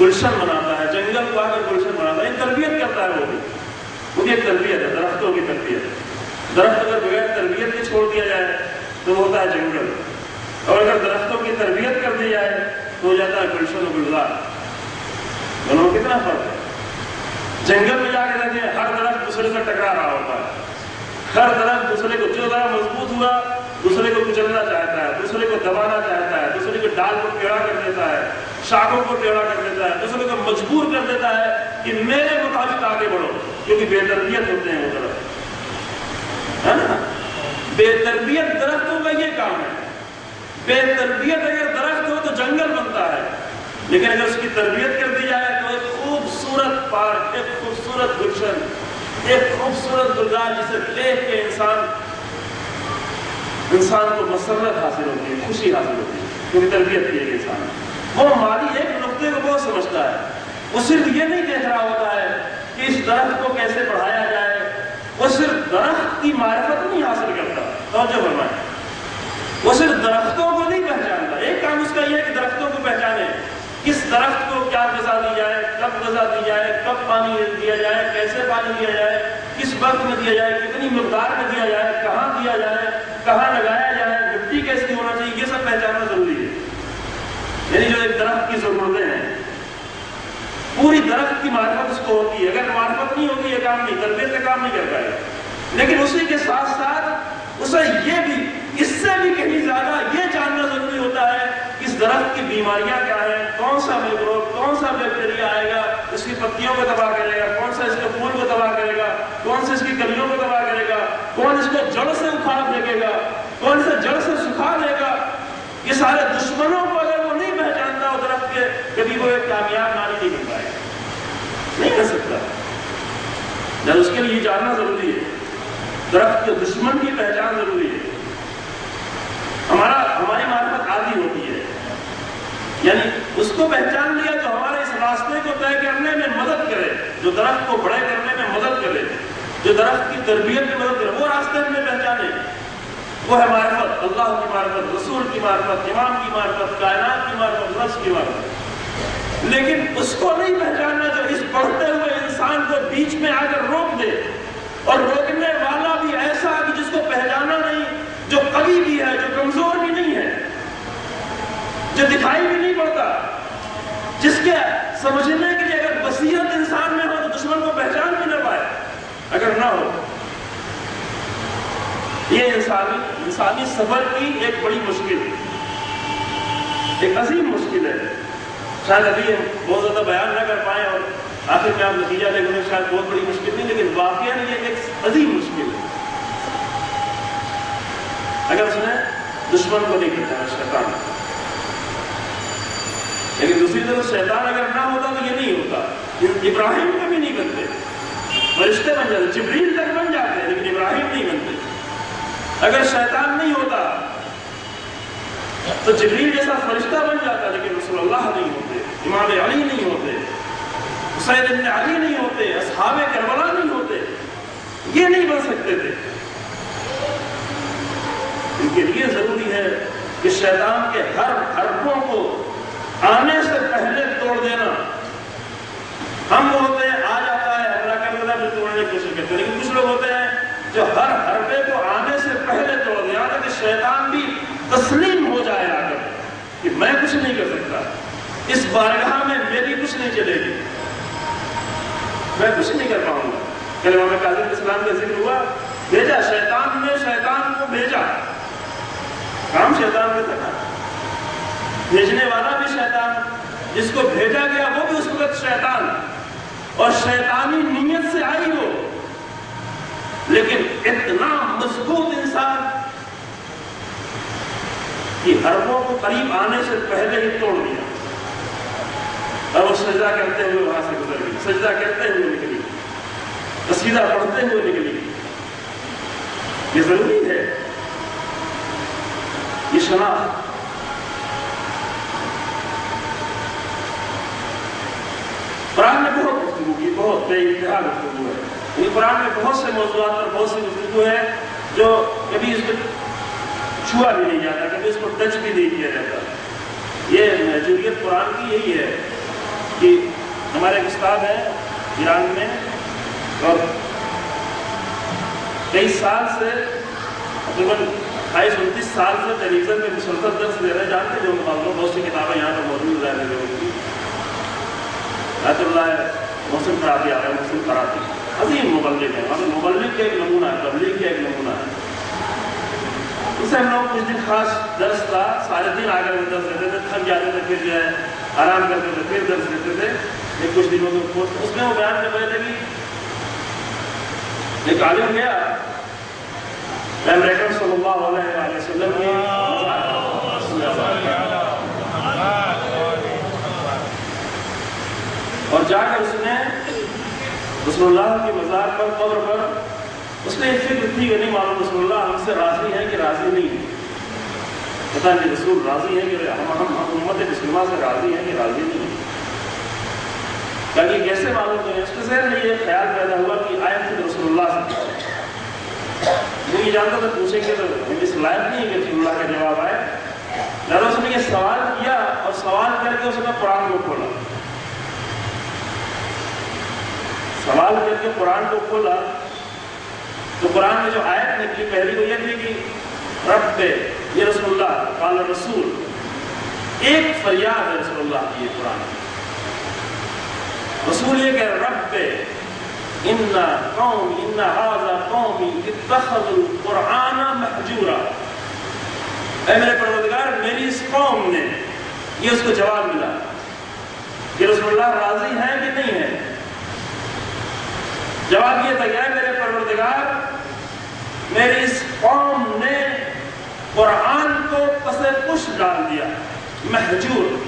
گلشن بناتا ہے، جنگل کو آ کر گلشن بناتا ہے، تربیت کرتا ہے وہ بھی ایک تربیت ہے، درختوں کی تربیت۔ درخت اگر بغیر تربیت کے چھوڑ دیا جائے تو ہوتا ہے جنگل، اور اگر درختوں کی تربیت کر دی جائے تو ہو جاتا ہے گلشن و گلزار۔ دونوں میں کتنا فرق ہے؟ جنگل میں جا کے دیکھیں، ہر درخت دوسرے سے ٹکرا رہا ہوتا ہے، ہر درخت دوسرے کو، جو ذرا مضبوط ہوا دوسرے کو کچلنا چاہتا ہے، دوسرے کو دبانا چاہتا ہے، دوسرے کے ڈال کو ٹیڑھا کر دیتا ہے، شاخوں کو ٹیڑھا کر دیتا ہے، دوسرے کو مجبور کر دیتا ہے کہ میرے مطابق آگے بڑھو، کیونکہ بے تربیت ہوتے ہیں وہ درخت، ہے نا؟ بے تربیت درختوں کا یہ کام ہے۔ بے تربیت اگر درخت ہو تو جنگل بنتا ہے، لیکن اگر اس کی تربیت کر دی جائے تو ایک خوبصورت پارک، ایک خوبصورت گلشن، ایک خوبصورت گلزار جسے دیکھ کے انسان کو مسرت حاصل ہوتی ہے، خوشی حاصل ہوتی ہے، کیونکہ تربیت کی ہے انسان۔ وہ مالی ایک نقطے کو بہت سمجھتا ہے، وہ صرف یہ نہیں دیکھ رہا ہوتا ہے کہ اس درخت کو کیسے بڑھایا جائے، وہ صرف درخت کی معرفت نہیں حاصل کرتا، توجہ فرمائیں، وہ صرف درختوں کو نہیں پہچانتا۔ ایک کام اس کا یہ ہے کہ درختوں کو پہچانے، کس درخت کو کیا غذا دی جائے، کب غذا دی جائے، کب پانی دیا جائے، کیسے پانی دیا جائے، کس وقت میں دیا جائے، کتنی مقدار میں دیا جائے، کہاں دیا جائے، کہاں لگایا جائے، مٹی کیسی ہونا چاہیے، یہ سب پہچاننا ضروری ہے۔ یعنی جو ایک درخت کی ضرورتیں ہیں، پوری درخت کی معرفت اس کو ہوتی ہے۔ اگر معرفت نہیں ہوگی یہ کام نہیں، تربیت کا کام نہیں کر پائے گا۔ لیکن اسی کے ساتھ ساتھ اسے یہ بھی، اس سے بھی کہیں زیادہ یہ جاننا ضروری ہوتا ہے کہ اس درخت کی بیماریاں کیا ہیں، کون سا میکروب، کون سا بیکٹیریا آئے گا اس کی پتیوں کو تباہ کرے گا، کون سا اس کے پھول کو تباہ کرے گا، کون سا اس کی کلیوں کو تباہ کرے گا، کون اس کو جڑ سے اکھاڑ پھینکے گا، کون سے جڑ سے سکھا دے گا۔ یہ سارے دشمنوں کو اگر وہ نہیں پہچانتا وہ درخت کے، کبھی وہ ایک کامیاب معنی نہیں کر پائے گا، نہیں کر سکتا۔ جب اس کے لیے یہ جاننا ضروری ہے، درخت کے دشمن کی پہچان ضروری ہے۔ ہماری معرفت عادی ہوتی ہے، یعنی اس کو پہچان لیا تو ہمارے اس راستے کو طے کرنے میں مدد کرے، جو درخت کو بڑے کرنے میں مدد کرے، جو درخت کی تربیت میں مدد کرے، وہ راستے ہمیں پہچانے۔ وہ ہے معرفت، اللہ کی معرفت، رسول کی معرفت، امام کی معرفت، کائنات کی معرفت، نفس کی معرفت۔ لیکن اس کو نہیں پہچاننا جو اس بڑھتے ہوئے انسان کو بیچ میں آ کر روک دے، اور روکنے والا بھی ایسا کہ جس کو پہچانا نہیں، جو قوی بھی ہے، جو کمزور بھی نہیں ہے، جو دکھائی بھی نہیں پڑتا، جس کے سمجھنے کے لیے اگر بصیرت انسان میں ہو تو دشمن کو پہچان بھی نہ پائے اگر نہ ہو۔ یہ انسانی سفر کی ایک بڑی مشکل ہے، ایک عظیم مشکل ہے۔ شاید ابھی ہم بہت زیادہ بیان نہ کر پائیں اور آخر میں آپ نتیجہ لے گئے، شاید بہت بڑی مشکل نہیں، لیکن واقعہ یہ ایک عظیم مشکل ہے۔ اگر اس نے دشمن کو نہیں پہچانا، شیطان، لیکن دوسری طرف شیطان اگر نہ ہوتا تو یہ نہیں ہوتا، ابراہیم کبھی نہیں بنتے، فرشتے بن جاتے، جبریل تک بن جاتے لیکن ابراہیم نہیں بنتے۔ اگر شیطان نہیں ہوتا تو جبریل جیسا فرشتہ بن جاتا لیکن رسول اللہ نہیں ہوتے، امام علی نہیں ہوتے، حسین ابن علی نہیں ہوتے، اصحاب کربلا نہیں ہوتے، یہ نہیں بن سکتے تھے۔ ان کے لیے ضروری ہے کہ شیطان کے ہر حرفوں کو آنے سے پہلے توڑ دینا۔ ہم ہوتے ہیں آ جاتا ہے، حملہ کر دیتا ہے، پھر توڑنے کی کوشش کرتے ہیں، لیکن کچھ لوگ ہوتے ہیں جو ہر حرفے کو آنے سے پہلے توڑ دیا تاکہ شیطان بھی تسلیم ہو جائے آ کر کہ میں کچھ نہیں کر سکتا، اس بارگاہ میں میری کچھ نہیں چلے گی، میں کچھ نہیں کر پاؤں گا۔ کل امام کاظم علیہ السلام کا ذکر ہوا، بھیجا شیطان نے، شیطان کو بھیجا، کام شیطان نے تھا، بھیجنے والا بھی شیطان، جس کو بھیجا گیا وہ بھی اس وقت شیطان، اور شیطانی نیت سے آئی وہ، لیکن اتنا مضبوط انسان کہ حرفوں کو قریب آنے سے پہلے ہی توڑ دیا، اور وہ سجدہ کرتے ہوئے وہاں سے گزر گئی، سجدہ کرتے ہوئے نکلی، قصیدہ پڑھتے ہوئے نکلی۔ یہ ضروری ہے، یہ شناخت۔ قرآن نے بہت گفتگو کی، بہت بے انتہا گفتگو ہے، یعنی قرآن میں بہت سے موضوعات پر بہت سی گفتگو ہے جو کبھی اس کو چھوا بھی نہیں جاتا، کبھی اس کو ٹچ بھی نہیں کیا جاتا۔ یہ محجوریت قرآن کی یہی ہے کہ ہمارے ایک استاد ہیں ایران میں، اور کئی سال سے تقریباً 28-29 سال سے ٹیلی ویژن پہ مسلسل درس دے رہے ہیں. جانتے جو معلوم بہت سی کتابیں یہاں پر موجود رہنے لوگوں کی. آیت اللہ محسن فراتی آ رہے ہیں، محسن فراتی عظیم مبلغ ہے. مبلغ کا ایک نمونہ ہے، تبلیغ کا ایک نمونہ ہے. اسے ہم لوگ کچھ دن خاص درس تھا، سارے دن آ کر درس دیتے تھے، تھک جاتے تھے، پھر جو ہے آرام کرتے تھے، پھر درس دیتے تھے. ایک کچھ دنوں کے اس میں وہ بیان کر رہے تھے کہ ایک عالم گیا پیغمبر صلی اللہ علیہ وسلم کی اور جا کر اس نے رسول اللہ کے مزار پر، قبر پر، اس نے ایک فکر تھی کہ نہیں معلوم رسول اللہ ہم سے راضی ہیں کہ راضی نہیں. پتہ نہیں رسول راضی ہیں کہ ہم امت مسلمہ سے راضی ہیں کہ راضی نہیں. کہ کیسے معلوم کریں؟ اس کے ذہن میں یہ خیال پیدا ہوا کہ آئے خود رسول اللہ سے. وہ یہ جانتا تھا پوچھیں گے تو اس لائق نہیں ہے کہ رسول اللہ کا جواب آئے. لہٰذا اس نے یہ سوال کیا اور سوال کر کے اس نے قرآن کو کھولا. سوال کر کے قرآن کو کھولا تو قرآن میں جو آیت نکلی پہلی وہ یہ تھی کہ رب یہ رسول اللہ قال رسول، ایک فریاد ہے رسول اللہ کی. یہ قرآن رسول یہ کہ رب ان هذا قومی اتخذوا القرآن مہجورا، اے میرے پروردگار میری اس قوم نے، یہ اس کو جواب ملا کہ رسول اللہ راضی ہیں کہ نہیں ہیں. جواب یہ تھا کہ اے میرے پروردگار میری اس قوم نے قرآن کو پسے پش ڈال دیا. مہجور،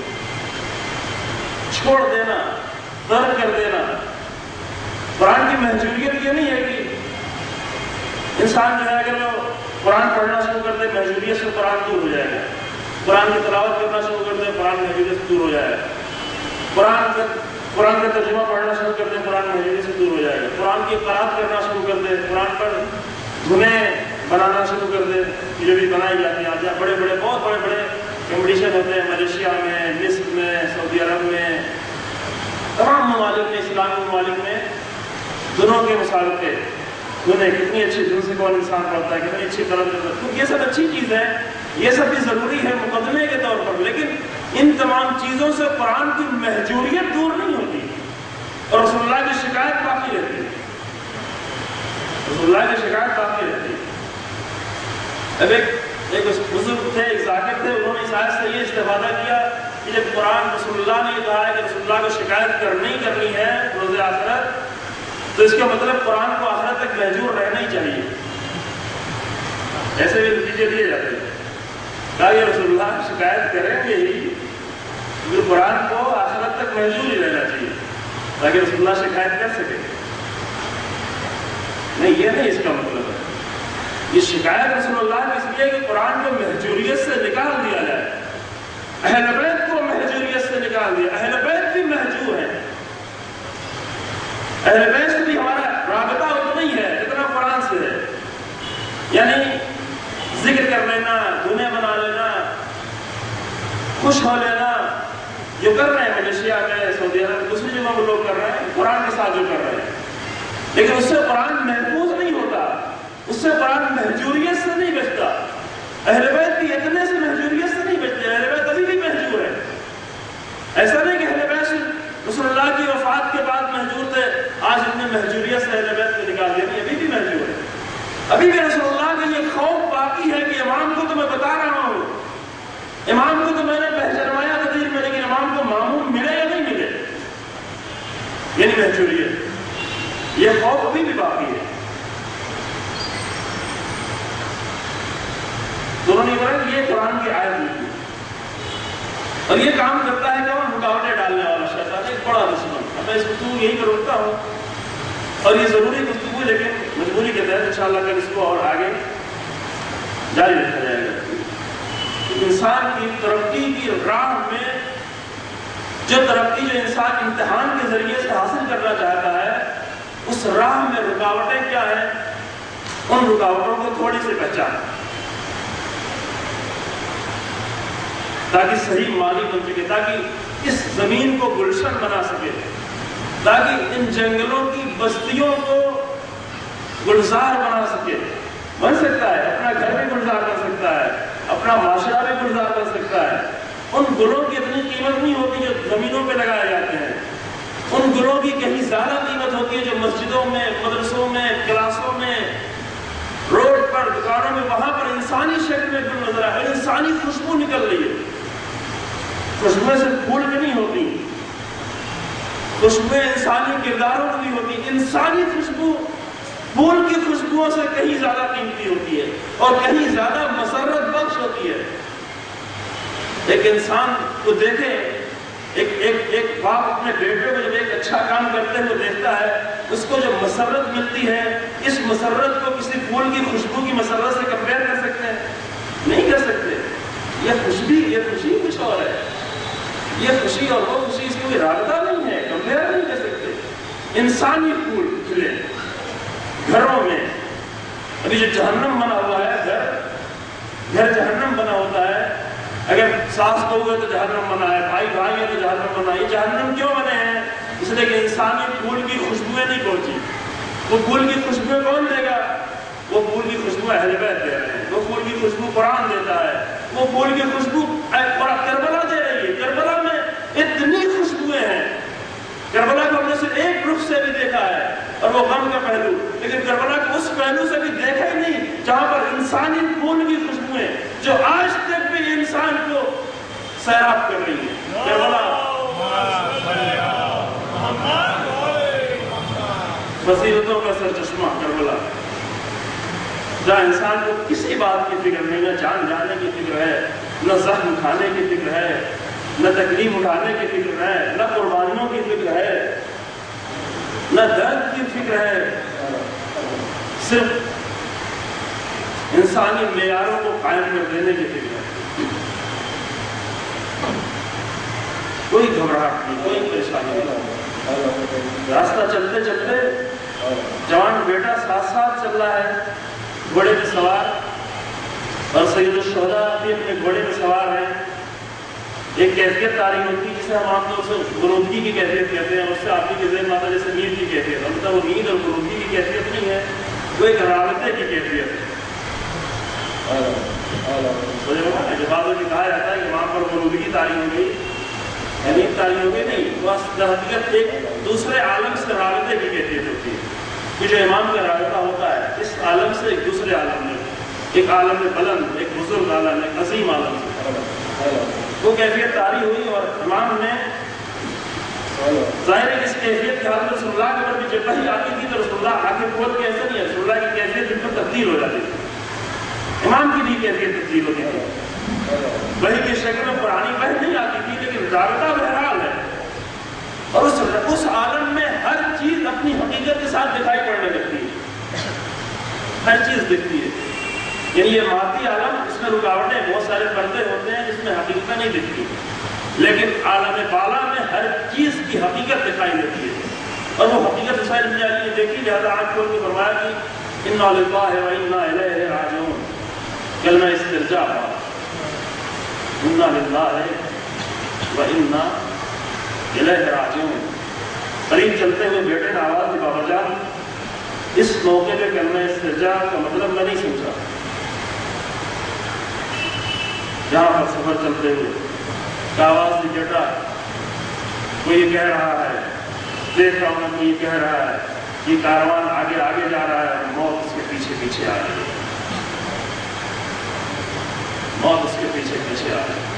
چھوڑ دینا، ترک کر دینا. قرآن کی محجوریت یہ نہیں ہے کہ انسان جو ہے اگر وہ قرآن پڑھنا شروع کر دے محجوریت سے قرآن دور ہو جائے گا. قرآن کی تلاوت کرنا شروع کر دے قرآن محجوریت سے دور ہو جائے گا. قرآن کا ترجمہ پڑھنا شروع کر دے قرآن محجوریت سے دور ہو جائے گا. قرآن کی قرأت کرنا شروع کر دے، قرآن پر دھنیں بنانا شروع کر دے جو بھی بنائی جاتی ہیں. آج بڑے بڑے بہت بڑے بڑے کمپٹیشن ہوتے ہیں ملیشیا میں، مصر میں، سعودی عرب میں، تمام ممالک میں، اسلامی ممالک میں دنوں کے مسابقے. دنیں کتنی اچھی دن سے کون انسان پڑھتا ہے، کتنی اچھی طرح سے. یہ سب اچھی چیز ہے، یہ سب بھی ضروری ہے مقدمے کے طور پر، لیکن ان تمام چیزوں سے قرآن کی محجوریت دور نہیں ہوتی اور رسول اللہ کی شکایت باقی رہتی ہے. رسول اللہ کی شکایت باقی رہتی ہے. اب ایک بزرگ تھے، ایک ذاکر تھے، انہوں نے اس آیت سے یہ استفادہ کیا کہ جب قرآن رسول اللہ نے یہ کہا ہے کہ رسول اللہ کو شکایت کرنی ہے روز آخرت، تو اس کا مطلب قرآن کو آخرت تک محجور رہنا ہی چاہیے. ایسے بھی نتیجے دیے جاتے ہیں. کہا یہ رسول اللہ شکایت کریں گے ہی، جو قرآن کو آخرت تک محجور ہی رہنا چاہیے تاکہ رسول اللہ شکایت کر سکے. نہیں، یہ نہیں اس کا مطلب ہے. یہ شکایت رسول اللہ کی اس لیے کہ قرآن کو محجوریت سے نکال دیا جائے. اہل بیت کو محجوریت سے نکال دیا. اہل بیت بھی محجور ہیں. اہل بیت سے بھی ہمارا رابطہ اتنا ہی ہے جتنا قرآن سے ہے. یعنی ذکر کر لینا، دھنیں بنا لینا، خوش ہو لینا، جو کر رہے ہیں ملیشیا میں، سعودی عرب، دوسری جگہوں میں لوگ کر رہے ہیں قرآن کے ساتھ جو کر رہے ہیں، لیکن اس سے قرآن محفوظ نہیں ہوتا، اس سے قرآن محجوریت سے نہیں بچتا. اہل بیت بھی اتنے سے محجوریت سے نہیں بچتے. اہل بیت ابھی بھی محجور ہے. ایسا نہیں کہ اہل بیت رسول اللہ کی وفات کے بعد محجور تھے، آج اتنے محجوریت سے اہل بیت کو نکال دیا. نہیں، ابھی بھی محجور ہے. ابھی بھی رسول اللہ کا یہ خوف باقی ہے کہ امام کو تو میں بتا رہا ہوں، امام کو تو میں نے پہچانوایا تقریر میں، لیکن امام کو مامون ملے یا نہیں ملے، یعنی محجوریت. یہ خوف ابھی بھی باقی ہے. دونوں نے کہا کہ یہ قرآن کی آیت لکھی اور یہ کام کرتا ہے کون؟ رکاوٹیں ڈالنے والا شیطان. ایک بڑا دشمن. میں اس گفتگو یہی پر رکتا ہوں اور یہ ضروری گفتگو، لیکن مجبوری کے تحت انشاءاللہ کل اس کو اور آگے جاری رکھا جائے گا. انسان کی ترقی کی راہ میں جو ترقی جو انسان امتحان کے ذریعے سے حاصل کرنا چاہتا ہے، اس راہ میں رکاوٹیں کیا ہیں، ان رکاوٹوں کو تھوڑی سی پہچان تاکہ صحیح معنی بن سکے، تاکہ اس زمین کو گلشن بنا سکے، تاکہ ان جنگلوں کی بستیوں کو گلزار بنا سکے۔ بن سکتا ہے، اپنا گھر بھی گلزار بن سکتا ہے، اپنا معاشرہ بھی گلزار بن سکتا ہے۔ ان گلوں کی اتنی قیمت نہیں ہوتی جو زمینوں پہ لگائے جاتے ہیں، ان گلوں کی کہیں زیادہ قیمت ہوتی ہے جو مسجدوں میں، مدرسوں میں، کلاسوں میں، روڈ پر، دکانوں میں، وہاں پر انسانی شکل میں گل نظر آئے، انسانی خوشبو نکل رہی ہے۔ خوشبویں صرف پھول کی نہیں ہوتی، خوشبویں انسانی کرداروں کی بھی ہوتی۔ انسانی خوشبو پھول کی خوشبوؤں سے کہیں زیادہ قیمتی ہوتی ہے اور کہیں زیادہ مسرت بخش ہوتی ہے۔ ایک انسان کو دیکھیں، ایک باپ اپنے بیٹے کو جب ایک اچھا کام کرتے ہوئے دیکھتا ہے، اس کو جو مسرت ملتی ہے، اس مسرت کو کسی پھول کی خوشبو کی مسرت سے کمپیئر کر سکتے ہیں؟ نہیں کر سکتے۔ یہ خوشی کچھ اور ہے، یہ خوشی اور وہ خوشی، اس کی کوئی رابطہ نہیں ہے، کمپیئر نہیں کر سکتے۔ انسانی پھول کھلے گھروں میں، ابھی جو جہنم بنا ہوا ہے، گھر جہنم بنا ہوتا ہے۔ اگر ساس بہو ہے تو جہنم بنا ہے، بھائی ہے تو جہنم بنا ہے۔ یہ جہنم کیوں بنے ہیں؟ اس لیے کہ انسانی پھول کی خوشبوئیں نہیں پہنچی۔ وہ پھول کی خوشبوئیں کون دے گا؟ وہ پھول کی خوشبو اہل بیت دے رہے ہیں، وہ پھول کی خوشبو قرآن دیتا ہے، وہ پھول کی خوشبو کربلا دے رہی ہے۔ کربلا میں اتنی خوشبوئیں ہیں، کربلا کو ہم نے صرف ایک رخ سے بھی دیکھا ہے اور وہ غم کا پہلو، لیکن کربلا کو اس پہلو سے بھی دیکھا ہی نہیں جہاں پر انسانی پھول کی خوشبوئیں جو آج تک بھی انسان کو سیراب کر رہی ہیں۔ کربلا فضیلتوں کا سرچشمہ، کربلا جہاں انسان کو کسی بات کی فکر نہیں، نہ جان جانے کی فکر ہے، نہ زخم کھانے کی فکر ہے، نہ تکلیف اٹھانے کی فکر ہے، نہ قربانیوں کی فکر ہے، نہ درد کی فکر ہے، صرف انسانی معیاروں کو قائم کر دینے کی فکر ہے۔ کوئی گھبراہٹ نہیں، کوئی پریشانی نہیں۔ راستہ چلتے چلتے جوان بیٹا ساتھ ساتھ چل رہا ہے، گھوڑے پہ سوار، اور سید الشہداء بھی اپنے گھوڑے پہ سوار ہیں۔ ایک کیفیت تاری ہوتی ہے جسے ہم عام طور سے غنودگی کی کیفیت کہتے ہیں، اس سے آپ کی ذہن آتا ہے جیسے نیند کی کیفیت۔ البتہ وہ نیند اور غنودگی کی کیفیت نہیں ہے، وہ ایک رابطے کی کیفیت ہے۔ جوابوں میں کہا جاتا ہے کہ وہاں پر غنودگی تاری ہو گئی، نیند تاری ہو گئی، نہیں، وہ حقیقت ایک دوسرے عالم سے رابطے کی کیفیت ہوتی ہے۔ یہ جو امام کا رابطہ ہوتا ہے اس عالم سے ایک دوسرے عالم میں، ایک عالم بلند، ایک بزرگ عالم، ایک عظیم عالم سے وہ کیفیت تاری ہوئی۔ اور امام نے ظاہر ہے اس کیفیت کے حالت رسول اللہ کے اوپر بھی جب وحی آتی تھی تو رسول اللہ آگے بہت کیسے نہیں ہے، رسول اللہ کی کیفیت بالکل تبدیل ہو جاتی تھی، امام کی بھی کیفیت تبدیل ہوتی تھی۔ وحی کی شکل میں پرانی وحی نہیں آتی تھی، لیکن رابطہ بہرحال ہے، اور اس عالم میں ہر چیز اپنی حقیقت کے ساتھ دکھائی پڑنے لگتی ہے، ہر چیز دکھتی ہے۔ یعنی یہ مادی عالم، اس میں رکاوٹیں، بہت سارے پردے ہوتے ہیں جس میں حقیقت نہیں دکھتی، لیکن عالم بالا میں ہر چیز کی حقیقت دکھائی دیتی ہے، اور وہ حقیقت مسائل میں جاتی ہے۔ دیکھیے لہٰذا آنکھ کھول کے فرمایا کہ انا للہ و انا الیہ راجعون، کلمہ استرجاع، انا للہ و انا الیہ راجعون۔ قریب چلتے ہوئے بیٹے نے آواز دی، بابا جان اس موقع پہ کلمہ استرجاع کا مطلب میں نہیں سمجھا۔ جہاں پر سفر چلتے ہوئے آواز دی، بیٹا کوئی یہ کہہ رہا ہے، دیکھ رہا ہوں کوئی یہ کہہ رہا ہے، یہ کاروان آگے آگے جا رہا ہے اور موت اس کے پیچھے پیچھے آ رہی ہے، موت اس کے پیچھے پیچھے آ رہی ہے۔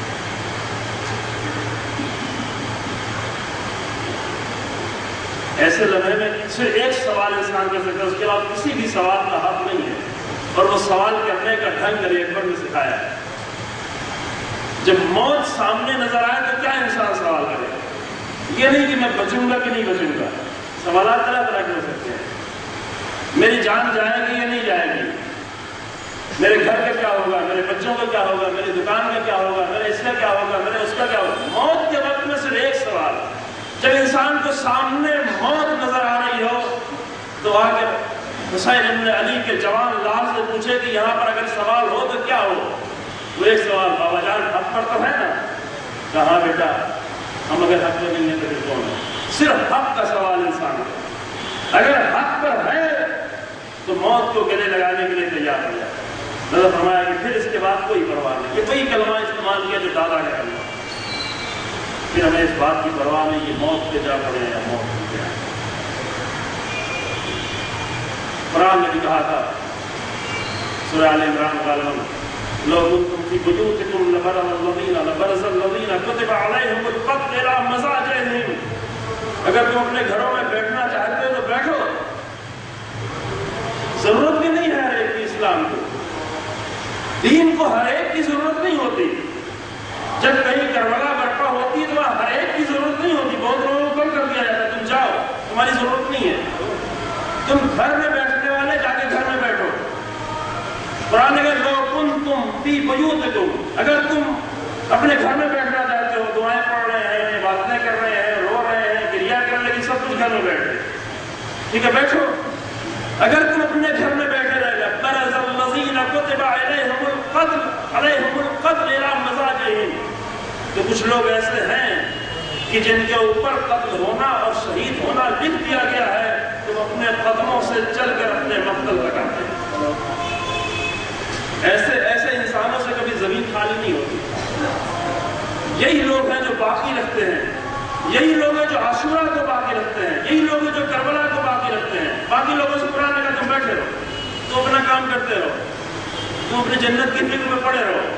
ایسے لمحے میں صرف ایک سوال انسان کر سکتا ہے، اس کے بعد کسی بھی سوال کا حق نہیں ہے، اور وہ سوال کرنے کا ڈھنگ نبی اکبر نے سکھایا ہے۔ جب موت سامنے نظر آئے تو کیا انسان سوال کرے گا؟ یہ نہیں کہ میں بچوں گا کہ نہیں بچوں گا، سوالات طرح طرح کے ہو سکتے ہیں۔ میری جان جائے گی یا نہیں جائے گی، میرے گھر کا کیا ہوگا، میرے بچوں کا کیا ہوگا، میری دکان کا کیا ہوگا، میرے اس کا کیا ہوگا، میرے اس کا کیا ہوگا۔ موت کے وقت میں صرف ایک سوال، جب انسان کو سامنے موت نظر آ رہی ہو تو آ کے حسین ابن علی کے جوان لال سے پوچھے کہ یہاں پر اگر سوال ہو تو کیا ہو؟ وہ ایک سوال، بابا جان حق پر تو ہے نا؟ کہاں بیٹا ہم اگر حق میں نہیں ہیں تو پھر کون ہے؟ صرف حق کا سوال انسان کا، اگر حق پر ہے تو موت کو گلے لگانے کے لیے تیار ہو جائے۔ نظر فرمایا کہ پھر اس کے بعد کوئی پرواہ نہیں، یہ وہی کلمہ استعمال کیا جو دادا کا کلمہ، پھر ہمیں اس بات کی پرواہ نہیں کہ موت پہ جا پڑے یا موت پہ جائے۔ قرآن نے بھی کہا تھا سورہ آل عمران غالباً لو كنتم في بيوتكم لبرز الذين كتب عليهم القتل الى مضاجعهم، اگر تم اپنے گھروں میں بیٹھنا چاہتے ہو تو بیٹھو، ضرورت بھی نہیں ہے ہر ایک کی اسلام کو، دین کو ہر ایک کی ضرورت نہیں ہوتی۔ جب کہیں کربلا برپا ہوتی تو وہاں ہر ایک کی ضرورت نہیں ہوتی، بہت لوگوں کو کم کر دیا جاتا ہے تم جاؤ تمہاری ضرورت نہیں ہے، تم گھر میں بیٹھنے والے جا کے گھر میں بیٹھو۔ قرآن نے کہا لو کنتم فی بیوتکم، اگر تم اپنے گھر میں بیٹھنا چاہتے ہو، دعائیں پڑھ رہے ہیں، عبادتیں کر رہے ہیں، رو رہے ہیں، گریہ کر رہے ہیں، سب کچھ گھر میں بیٹھے، ٹھیک ہے بیٹھو۔ اگر تم اپنے گھر میں بیٹھے رہے لبرز الذین کتب علیہم القتل الی مضاجعہم، تو کچھ لوگ ایسے ہیں کہ جن کے اوپر قتل ہونا اور شہید ہونا لکھ دیا گیا ہے، تو اپنے قدموں سے چل کر اپنے مقتل تک آتے ہیں۔ ایسے انسانوں سے کبھی زمین خالی نہیں ہوتی۔ یہی لوگ ہیں جو باقی رکھتے ہیں، یہی لوگ ہیں جو عاشورہ کو باقی رکھتے ہیں، یہی لوگ ہیں جو کربلا کو باقی رکھتے ہیں۔ باقی لوگوں سے قرآن نے کہا تم بیٹھے رہو، تم اپنا کام کرتے رہو، تم اپنی جنت کی فکر میں پڑے رہو،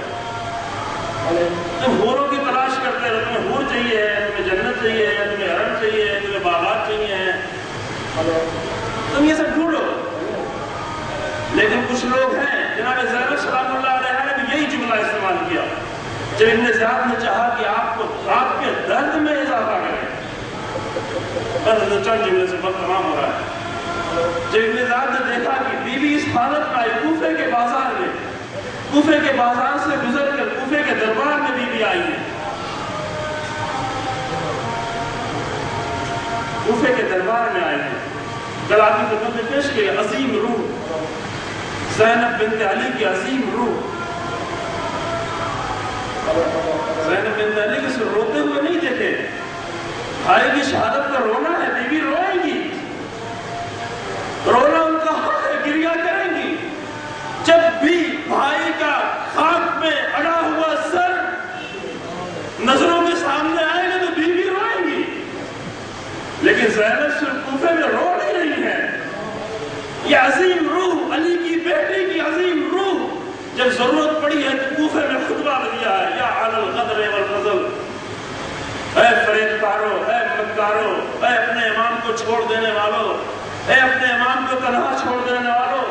تم حوروں کی تلاش کرتے رہو، تمہیں حور چاہیے ہے، تمہیں جنت چاہیے ہے، تمہیں حرم چاہیے ہے، تمہیں باغات چاہیے ہیں، تم یہ سب ڈھونڈو۔ لیکن کچھ لوگ ہیں، جناب زینب سلام اللہ علیہ نے بھی یہی جملہ استعمال کیا جب ابن زیاد نے چاہا کہ آپ کے درد میں اضافہ کریں، بس چند جملے سے وقت تمام ہو رہا ہے۔ جب ابن زیاد نے دیکھا کہ بی بی اس حالت میں آئی، کوفے کے بازار میں، کوفے کے بازار سے گزر کر کوفے کے دربار میں بی بی آئی ہے، کوفے کے دربار میں آئی ہے، کل آپ کی خدمت میں پیش کیا عظیم روح زینب بنت علی کی عظیم روح، زینب بنت علی کے سر روتے ہوئے نہیں دیکھے، بھائی کی شہادت کا رونا ہے، بی بی روئیں گی، رونا ان کا حق ہے، گریہ کریں گی۔ جب بھی بھائی کا خاک میں اڑا ہوا سر نظروں کے سامنے آئے گا تو بی بی روئیں گی، لیکن زینب صرف کوفے میں رو نہیں رہی ہے، یہ عظیم روح، علی کی بیٹی کی عظیم روح جب ضرورت پڑی ہے تو کوفے میں خطبہ دیا ہے، یا علی الغدر والفضل، اے فریب کارو، اے مکارو، اے اپنے امام کو چھوڑ دینے والو، اے اپنے امام کو تنہا چھوڑ دینے والو،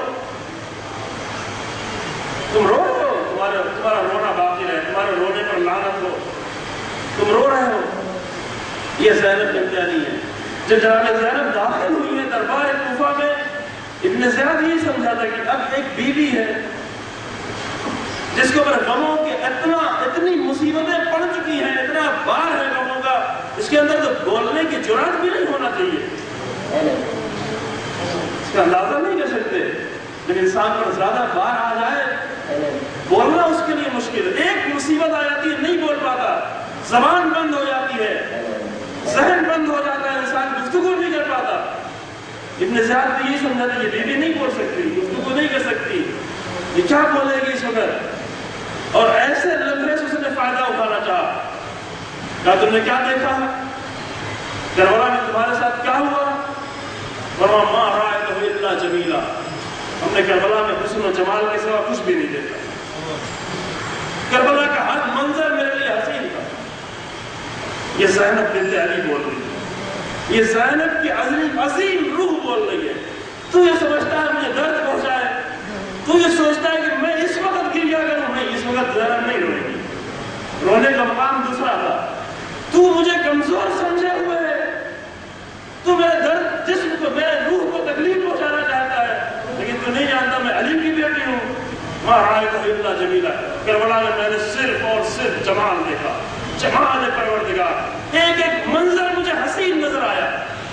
تم رو رہے ہو، تمہارا رونا باقی رہے، تمہارے رونے پر لعنت ہو، تم رو رہے ہو۔ یہ زینب بنت علی ہے۔ جب جناب زینب داخل ہوئی ہے دربار کوفہ میں، ابن زیاد یہ سمجھا تھا کہ اب ایک بیوی ہے جس کے اوپر غموں کے اتنی مصیبتیں پڑ چکی ہیں، اتنا بار ہے غموں کا، اس کے اندر تو بولنے کی جرات بھی نہیں ہونا چاہیے، اس کا اندازہ نہیں کر سکتے، لیکن انسان پر زیادہ بار آ جائے بولنا اس کے لیے مشکل ہے، ایک مصیبت آ جاتی ہے نہیں بول پاتا، زبان بند ہو جاتی ہے، ذہن بند ہو جاتا ہے، انسان گفتگو نہیں کر پاتا۔ ابن زیاد نے یہ سمجھا تھا یہ بیوی نہیں بول سکتی، گفتگو نہیں کر سکتی، یہ کیا بولے گی اس وقت، اور ایسے لمحے سے اس نے فائدہ اٹھانا چاہا، کہا تم نے کیا دیکھا ہے کربلا میں، تمہارے ساتھ کیا ہوا؟ فرمایا ما رأیتہ الا جمیلا، ہم نے کربلا میں حسن و جمال کے سوا کچھ بھی نہیں دیکھا، کربلا کا ہر منظر میرے لیے حسین تھا۔ یہ زینب بنت علی بول رہی ہے، یہ زینب کی عظیم روح بول رہی ہے۔ تو یہ سمجھتا ہے مجھے درد پہنچائے، تو یہ سوچتا ہے کہ میں اس وقت گریہ کروں، نہیں، اس وقت زینب نہیں روئے گی، رونے کا مقام دوسرا تھا۔ تو مجھے کمزور سمجھے ہوئے ہے، تو میرے درد جسم کو، میرے روح کو تکلیف پہنچانا چاہتا ہے، لیکن تو نہیں جانتا میں علی کی بیٹی ہوں۔ ما رأیتہ الا جمیلا، کربلا میں میں نے صرف اور صرف جمال دیکھا، جمال پروردگار، ایک ایک منظر مجھے حسین نظر آیا۔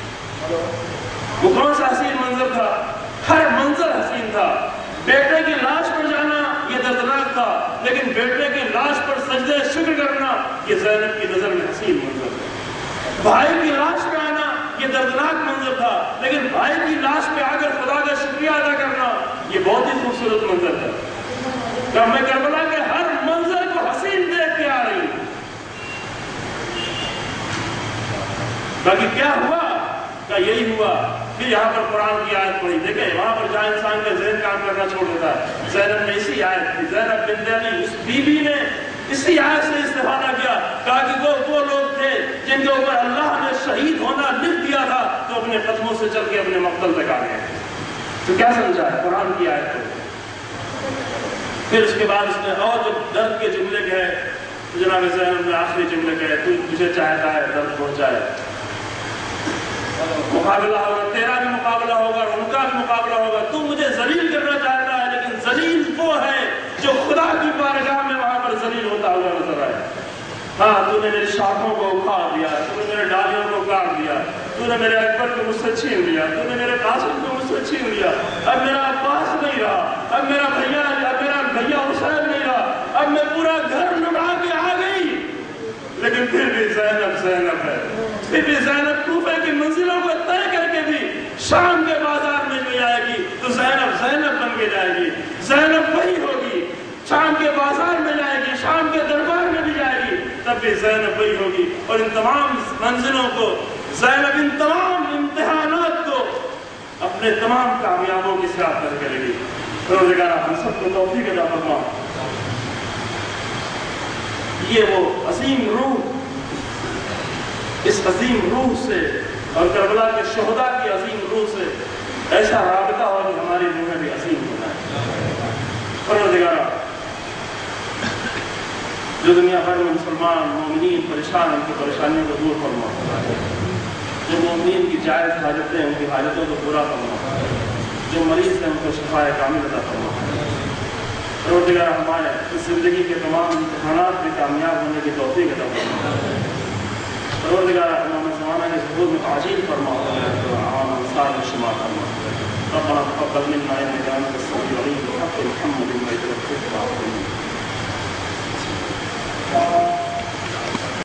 وہ کون سا حسین منظر تھا؟ ہر منظر حسین تھا۔ بیٹے کی لاش پر جانا یہ دردناک تھا، لیکن بیٹے کی لاش پر سجدے شکر کرنا یہ زینب کی نظر میں حسین منظر تھا۔ بھائی کی لاش پہ آنا یہ دردناک منظر تھا، لیکن بھائی کی لاش پہ آ کر خدا کا شکریہ ادا کرنا یہ بہت ہی خوبصورت منظر تھا کہ میں کربلا کے ہر منظر کو حسین دیکھ کے آ رہی ہوں۔ باقی کیا ہوا کہ یہی ہوا کہ یہاں پر قرآن کی آیت پڑھی، دیکھیں وہاں پر جہاں انسان کا ذہن کام کرنا چھوڑ دیتا ہے۔ زینب نے اسی آیت کی، زینب بنت ابی اس بی بی نے اسی آیت سے استفادہ کیا، کہا کہ وہ لوگ تھے جن کے اوپر اللہ نے شہید ہونا لکھ دیا تھا تو اپنے قدموں سے چل کے اپنے مقتل تک آ گئے۔ تو کیا سمجھا ہے قرآن کی آیت کو؟ پھر اس کے بعد اس نے اور جب درد کے جملے کہے تو جناب زینب نے آخری جملے کہے، تجھے چاہتا ہے درد پہنچ جائے، مقابلہ ہوگا، تیرا بھی مقابلہ ہوگا اور ان کا بھی مقابلہ ہوگا، تو مجھے ذلیل کرنا چاہتا ہے لیکن ذلیل وہ ہے جو خدا کی بارگاہ میں وہاں پر ذلیل ہوتا ہوا نظر آئے۔ ہاں تو نے میری شاخوں کو اکھاڑ دیا، تو نے میرے ڈالیوں کو کاٹ دیا، تو نے میرے اکبر کو مجھ سے چھین لیا، تو نے میرے قاسم کو مجھ سے چھین لیا، اب میرا عباس نہیں رہا، اب میرا بھیا حسین نہیں رہا، اب میں پورا گھر لٹا کے آ گئی، لیکن پھر بھی زینب زینب ہے، پھر بھی زینب کوفے کی منزلوں کو طے کر کے بھی شام کے بازار میں جو جائے گی تو زینب زینب بن کے جائے گی، زینب وہی ہوگی، شام کے بازار میں جائے گی، شام کے دربار میں بھی جائے گی، تب بھی زینب وہی ہوگی۔ اور ان تمام منزلوں کو زینب، ان تمام امتحانات کو اپنے تمام کامیابوں کی سیاحت کر کرے گی۔ پروردگار ہم سب کو توفیق عطا فرما۔ یہ وہ عظیم روح، اس عظیم روح سے اور کربلا کے شہداء کی عظیم روح سے ایسا رابطہ ہو کہ ہماری روحیں بھی عظیم ہونا ہے۔ پروردگار جو دنیا بھر میں مسلمان مومنین پریشان ہیں، ان کی پریشانیوں کو دور فرما، جو مومنین کی جائز حاجتیں ہیں ان کی حاجتوں کو پورا فرما، جو مریض ہیں ان کو شفاء کامل عطا فرما۔ پروردگار ہمارے اس زندگی کے تمام امتحانات میں کامیاب ہونے کی توفیق عطا فرما۔ پروردگار امام زمانہ کے ظہور میں تعجیل فرما، عام انصار میں شمار فرما۔ ربنا تقبل منا انك انت السميع العليم بحق محمد